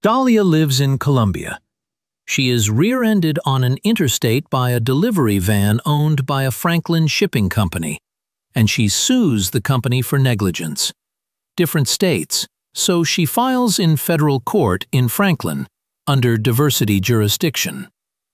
Dahlia lives in Colombia. She is rear-ended on an interstate by a delivery van owned by a Franklin shipping company, and she sues the company for negligence. Different states, so she files in federal court in Franklin under diversity jurisdiction.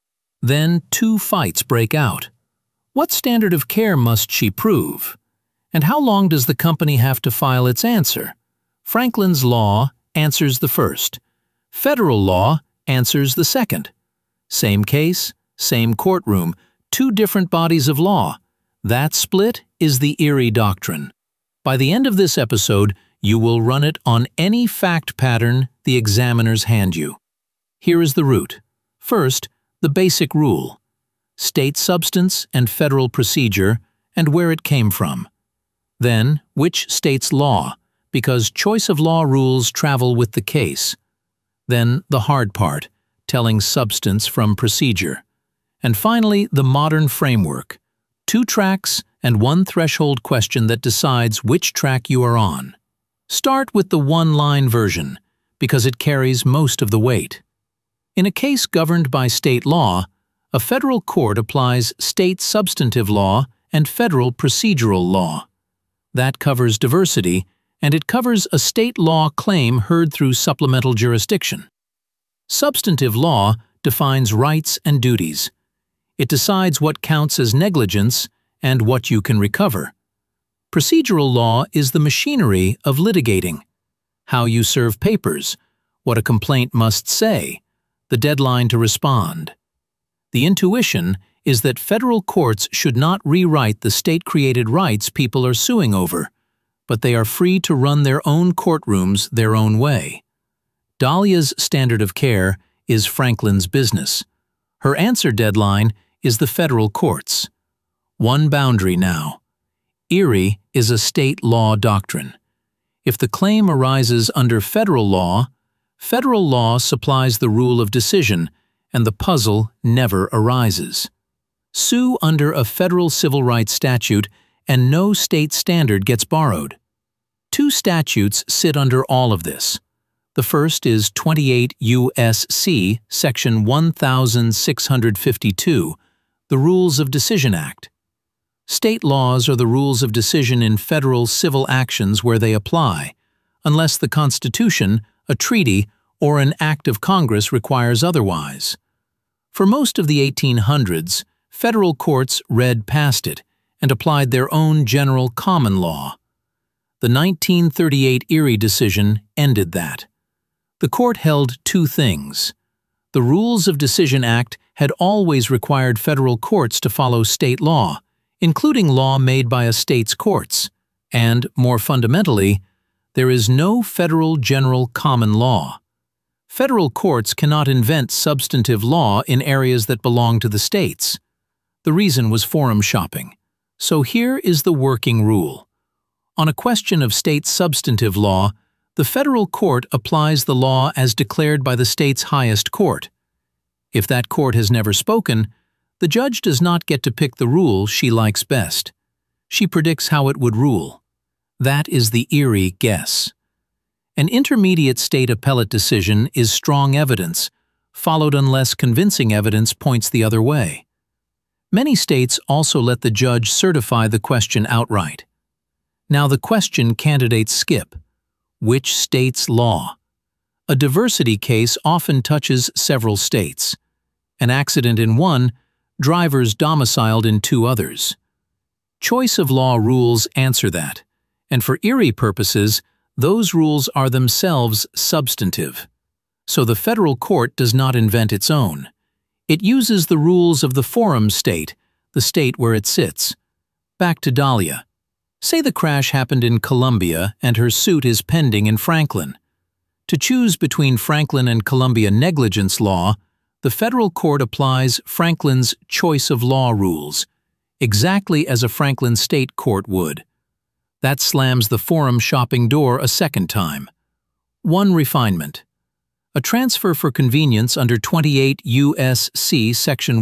Then 2 fights break out. What standard of care must she prove? And how long does the company have to file its answer? Franklin's law answers the first. Federal law answers the second. Same case, same courtroom, 2 different bodies of law. That split is the Erie Doctrine. By the end of this episode, you will run it on any fact pattern the examiners hand you. Here is the route. First, the basic rule. State substance and federal procedure, and where it came from. Then, which state's law, because choice of law rules travel with the case. Then, the hard part, telling substance from procedure. And finally, the modern framework. 2 tracks and 1 threshold question that decides which track you are on. Start with the one-line version, because it carries most of the weight. In a case governed by state law, a federal court applies state substantive law and federal procedural law. That covers diversity, and it covers a state law claim heard through supplemental jurisdiction. Substantive law defines rights and duties. It decides what counts as negligence and what you can recover. Procedural law is the machinery of litigating. How you serve papers, what a complaint must say, the deadline to respond. The intuition is that federal courts should not rewrite the state-created rights people are suing over, but they are free to run their own courtrooms their own way. Dahlia's standard of care is Franklin's business. Her answer deadline is the federal courts. One boundary now. Erie is a state law doctrine. If the claim arises under federal law supplies the rule of decision, and the puzzle never arises. Sue under a federal civil rights statute, and no state standard gets borrowed. 2 statutes sit under all of this. The first is 28 U.S.C. Section 1652, the Rules of Decision Act. State laws are the rules of decision in federal civil actions where they apply, unless the Constitution, a treaty, or an act of Congress requires otherwise. For most of the 1800s, federal courts read past it and applied their own general common law. The 1938 Erie decision ended that. The court held 2 things. The Rules of Decision Act had always required federal courts to follow state law, including law made by a state's courts, and, more fundamentally, there is no federal general common law. Federal courts cannot invent substantive law in areas that belong to the states. The reason was forum shopping. So here is the working rule. On a question of state substantive law, the federal court applies the law as declared by the state's highest court. If that court has never spoken, the judge does not get to pick the rule she likes best. She predicts how it would rule. That is the Erie guess. An intermediate state appellate decision is strong evidence, followed unless convincing evidence points the other way. Many states also let the judge certify the question outright. Now the question candidates skip. Which state's law? A diversity case often touches several states. An accident in one, drivers domiciled in 2 others. Choice of law rules answer that, and for Erie purposes, those rules are themselves substantive. So the federal court does not invent its own. It uses the rules of the forum state, the state where it sits. Back to Dahlia. Say the crash happened in Columbia and her suit is pending in Franklin. To choose between Franklin and Columbia negligence law, the federal court applies Franklin's choice of law rules, exactly as a Franklin state court would. That slams the forum shopping door a second time. One refinement. A transfer for convenience under 28 U.S.C. Section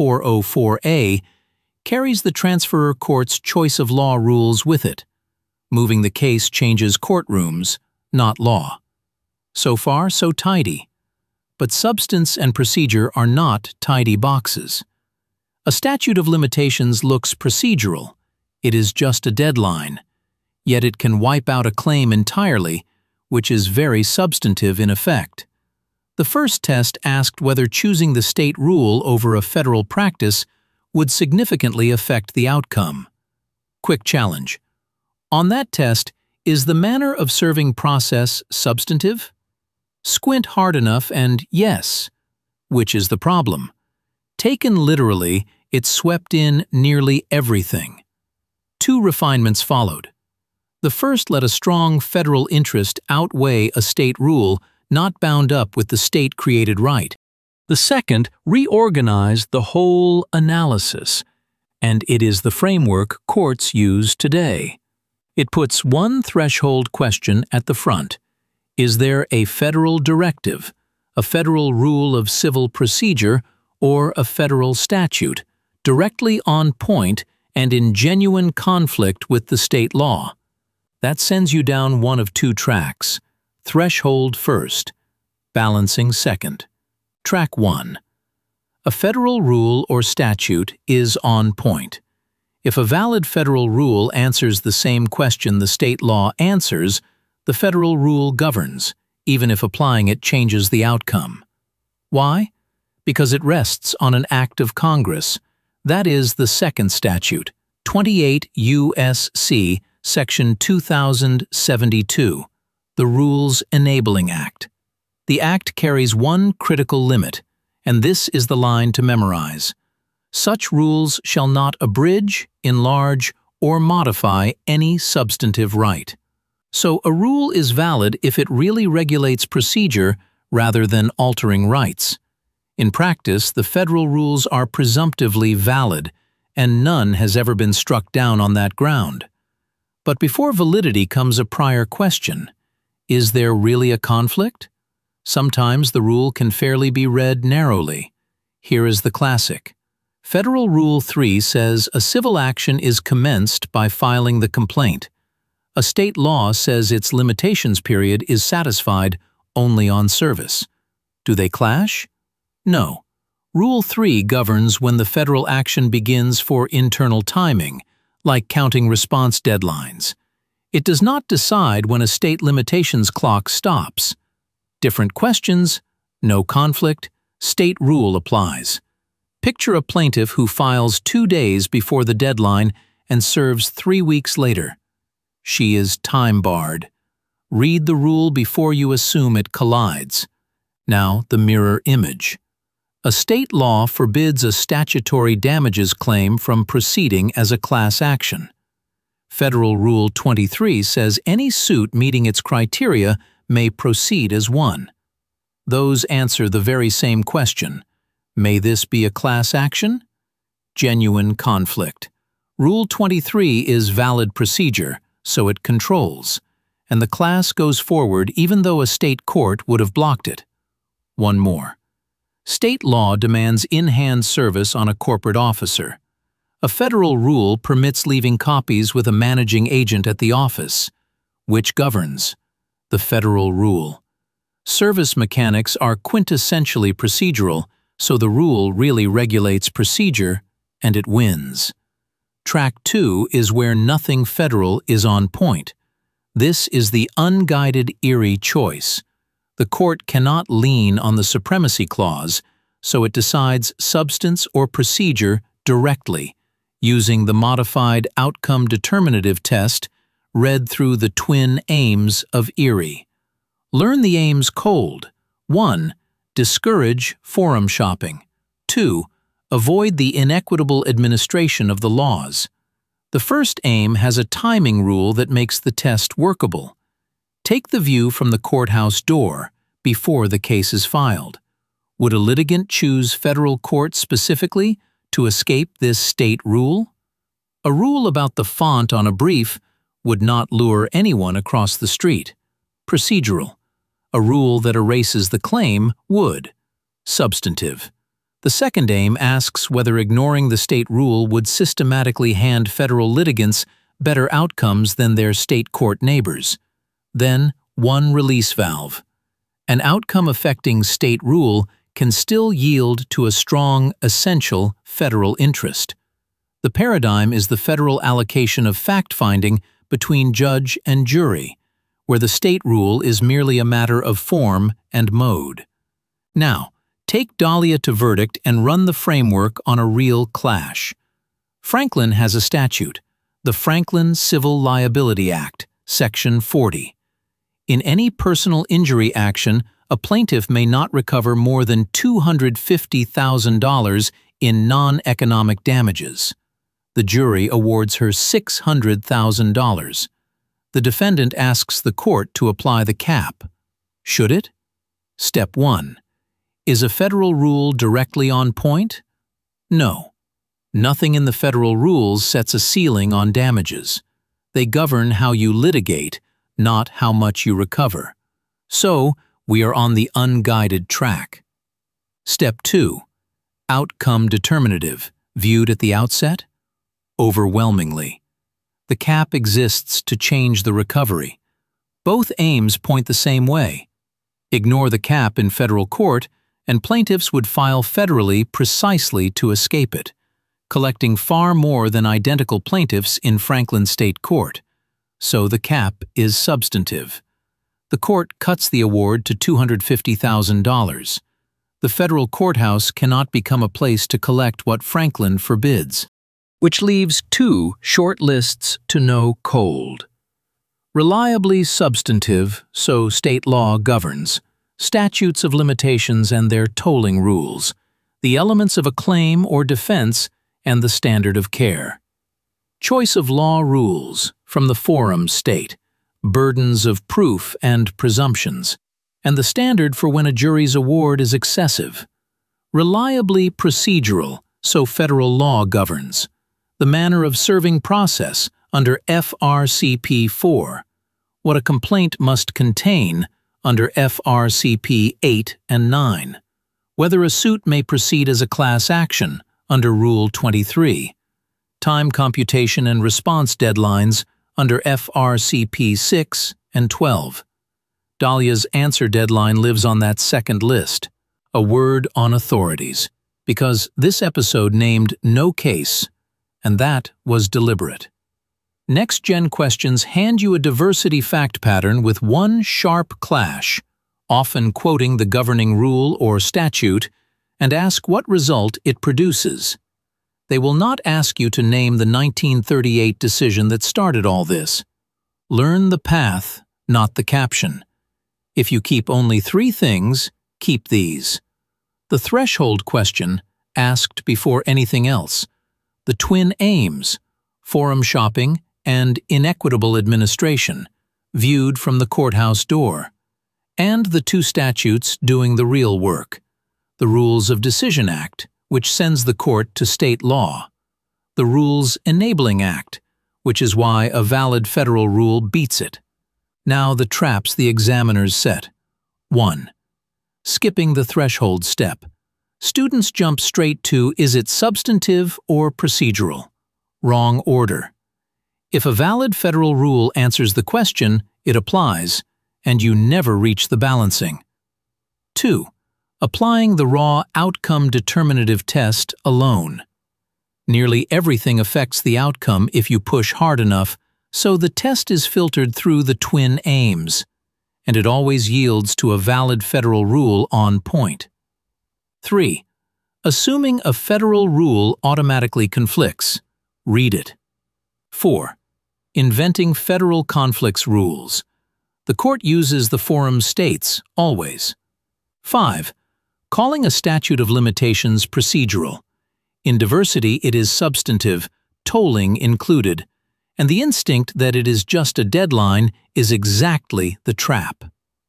1404A carries the transferor court's choice of law rules with it. Moving the case changes courtrooms, not law. So far, so tidy. but substance and procedure are not tidy boxes. A statute of limitations looks procedural. It is just a deadline. Yet it can wipe out a claim entirely, which is very substantive in effect. The first test asked whether choosing the state rule over a federal practice would significantly affect the outcome. Quick challenge. On that test, is the manner of serving process substantive? Squint hard enough and yes. Which is the problem? Taken literally, it swept in nearly everything. Two refinements followed. The first let a strong federal interest outweigh a state rule not bound up with the state-created right. The second reorganized the whole analysis, and it is the framework courts use today. It puts one threshold question at the front. Is there a federal directive, a federal rule of civil procedure, or a federal statute, directly on point and in genuine conflict with the state law? That sends you down one of two tracks. Threshold first, balancing second. Track 1. A federal rule or statute is on point. If a valid federal rule answers the same question the state law answers, the federal rule governs, even if applying it changes the outcome. Why? Because it rests on an act of Congress. That is the second statute, 28 U.S.C. Section 2072, the Rules Enabling Act. The Act carries one critical limit, and this is the line to memorize. Such rules shall not abridge, enlarge, or modify any substantive right. So a rule is valid if it really regulates procedure rather than altering rights. In practice, the federal rules are presumptively valid, and none has ever been struck down on that ground. But before validity comes a prior question. Is there really a conflict? Sometimes the rule can fairly be read narrowly. Here is the classic. Federal Rule 3 says a civil action is commenced by filing the complaint. A state law says its limitations period is satisfied only on service. Do they clash? No. Rule 3 governs when the federal action begins for internal timing, like counting response deadlines. It does not decide when a state limitations clock stops. Different questions, no conflict, state rule applies. Picture a plaintiff who files 2 days before the deadline and serves 3 weeks later. She is time-barred. Read the rule before you assume it collides. Now, the mirror image. A state law forbids a statutory damages claim from proceeding as a class action. Federal Rule 23 says any suit meeting its criteria may proceed as one. Those answer the very same question. May this be a class action? Genuine conflict. Rule 23 is valid procedure, so it controls, and the class goes forward even though a state court would have blocked it. One more. State law demands in-hand service on a corporate officer. A federal rule permits leaving copies with a managing agent at the office. Which governs? The federal rule. Service mechanics are quintessentially procedural, so the rule really regulates procedure, and it wins. Track 2 is where nothing federal is on point. This is the unguided Erie choice. The court cannot lean on the supremacy clause, so it decides substance or procedure directly, using the modified outcome determinative test read through the twin aims of Erie. Learn the aims cold. 1. Discourage forum shopping. 2. Avoid the inequitable administration of the laws. The first aim has a timing rule that makes the test workable. Take the view from the courthouse door before the case is filed. Would a litigant choose federal court specifically to escape this state rule? A rule about the font on a brief would not lure anyone across the street. Procedural. A rule that erases the claim would. Substantive. The second aim asks whether ignoring the state rule would systematically hand federal litigants better outcomes than their state court neighbors. Then, one release valve. An outcome affecting state rule can still yield to a strong, essential federal interest. The paradigm is the federal allocation of fact-finding between judge and jury, where the state rule is merely a matter of form and mode. Now, take Dahlia to verdict and run the framework on a real clash. Franklin has a statute, the Franklin Civil Liability Act, Section 40. In any personal injury action, a plaintiff may not recover more than $250,000 in non-economic damages. The jury awards her $600,000. The defendant asks the court to apply the cap. Should it? Step 1. Is a federal rule directly on point? No. Nothing in the federal rules sets a ceiling on damages. They govern how you litigate, not how much you recover. So, we are on the unguided track. Step 2. Outcome determinative, viewed at the outset? Overwhelmingly. The cap exists to change the recovery. Both aims point the same way. Ignore the cap in federal court, and plaintiffs would file federally precisely to escape it, collecting far more than identical plaintiffs in Franklin State Court. So the cap is substantive. The court cuts the award to $250,000. The federal courthouse cannot become a place to collect what Franklin forbids, which leaves two short lists to know cold. Reliably substantive, so state law governs, statutes of limitations and their tolling rules, the elements of a claim or defense, and the standard of care. Choice of law rules, from the forum state, burdens of proof and presumptions, and the standard for when a jury's award is excessive. Reliably procedural, so federal law governs, the manner of serving process under FRCP 4, what a complaint must contain under FRCP 8 and 9, whether a suit may proceed as a class action under Rule 23, time computation and response deadlines under FRCP 6 and 12. Dahlia's answer deadline lives on that second list, a word on authorities, because this episode named no case, and that was deliberate. Next-gen questions hand you a diversity fact pattern with one sharp clash, often quoting the governing rule or statute, and ask what result it produces. They will not ask you to name the 1938 decision that started all this. Learn the path, not the caption. If you keep only 3 things, keep these. The threshold question, asked before anything else. The twin aims, forum shopping and inequitable administration, viewed from the courthouse door. And the 2 statutes doing the real work. The Rules of Decision Act, which sends the court to state law. The Rules Enabling Act, which is why a valid federal rule beats it. Now the traps the examiners set. 1. Skipping the threshold step. Students jump straight to is it substantive or procedural? Wrong order. If a valid federal rule answers the question, it applies, and you never reach the balancing. 2. Applying the raw outcome determinative test alone. Nearly everything affects the outcome if you push hard enough, so the test is filtered through the twin aims, and it always yields to a valid federal rule on point. 3. Assuming a federal rule automatically conflicts. Read it. 4. Inventing federal conflicts rules. The court uses the forum states, always. 5. Calling a statute of limitations procedural. In diversity, it is substantive, tolling included, and the instinct that it is just a deadline is exactly the trap.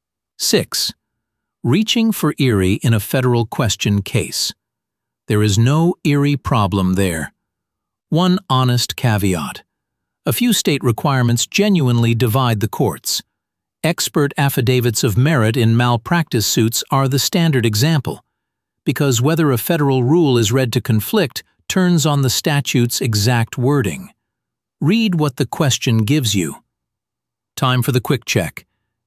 6. Reaching for Erie in a federal question case. There is no Erie problem there. One honest caveat. A few state requirements genuinely divide the courts. Expert affidavits of merit in malpractice suits are the standard example, because whether a federal rule is read to conflict turns on the statute's exact wording. Read what the question gives you. Time for the quick check.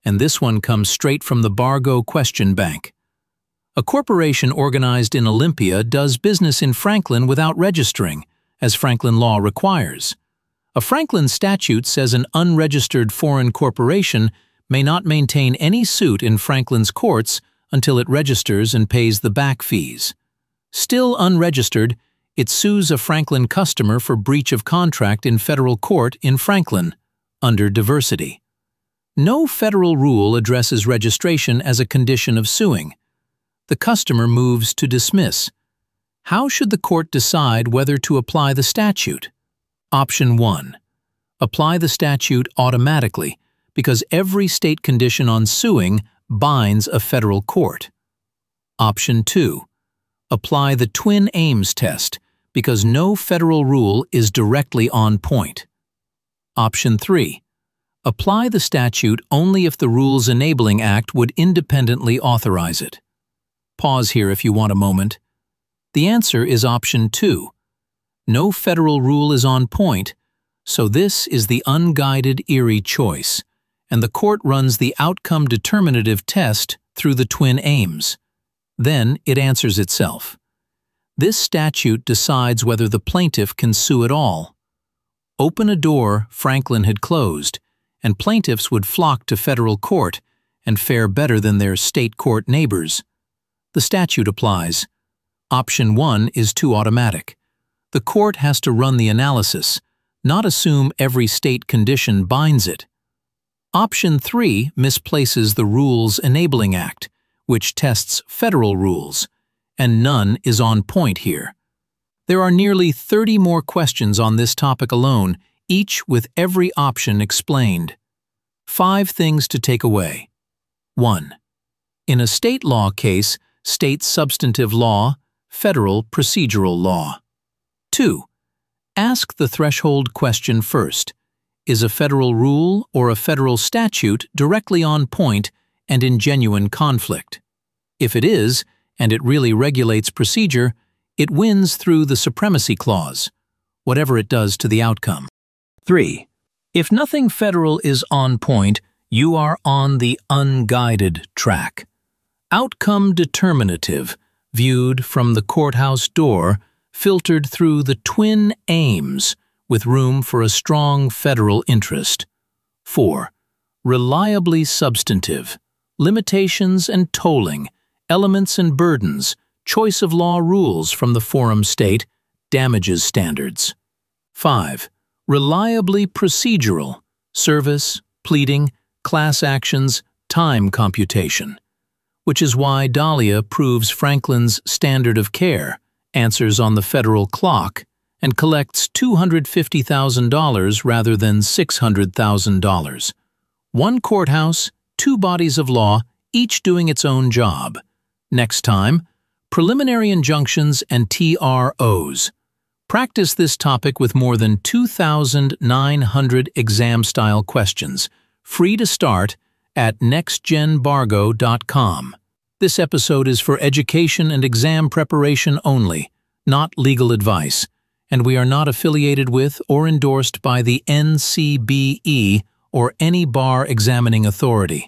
and this one comes straight from the Bargo Question Bank. A corporation organized in Olympia does business in Franklin without registering, as Franklin law requires. A Franklin statute says an unregistered foreign corporation may not maintain any suit in Franklin's courts until it registers and pays the back fees. Still unregistered, it sues a Franklin customer for breach of contract in federal court in Franklin, under diversity. No federal rule addresses registration as a condition of suing. The customer moves to dismiss. How should the court decide whether to apply the statute? Option 1. Apply the statute automatically, because every state condition on suing binds a federal court. Option 2. Apply the twin aims test, because no federal rule is directly on point. Option 3. Apply the statute only if the Rules Enabling Act would independently authorize it. Pause here if you want a moment. The answer is option 2. No federal rule is on point, so this is the unguided Erie choice, and the court runs the outcome determinative test through the twin aims. Then it answers itself. This statute decides whether the plaintiff can sue at all. Open a door Franklin had closed, and plaintiffs would flock to federal court and fare better than their state court neighbors. The statute applies. Option 1 is too automatic. The court has to run the analysis, not assume every state condition binds it. Option 3 misplaces the Rules Enabling Act, which tests federal rules, and none is on point here. There are nearly 30 more questions on this topic alone, each with every option explained. 5 things to take away. 1. In a state law case, state substantive law, federal procedural law. 2. Ask the threshold question first. Is a federal rule or a federal statute directly on point and in genuine conflict? If it is, and it really regulates procedure, it wins through the supremacy clause, whatever it does to the outcome. 3. If nothing federal is on point, you are on the unguided track. Outcome determinative, viewed from the courthouse door, filtered through the twin aims, with room for a strong federal interest. 4. Reliably substantive, limitations and tolling, elements and burdens, choice of law rules from the forum state, damages standards. 5. Reliably procedural, service, pleading, class actions, time computation. Which is why Dahlia proves Franklin's standard of care, answers on the federal clock, and collects $250,000 rather than $600,000. One courthouse, 2 bodies of law, each doing its own job. Next time, preliminary injunctions and TROs. Practice this topic with more than 2,900 exam-style questions, free to start at nextgenbargo.com. This episode is for education and exam preparation only, not legal advice, and we are not affiliated with or endorsed by the NCBE or any bar examining authority.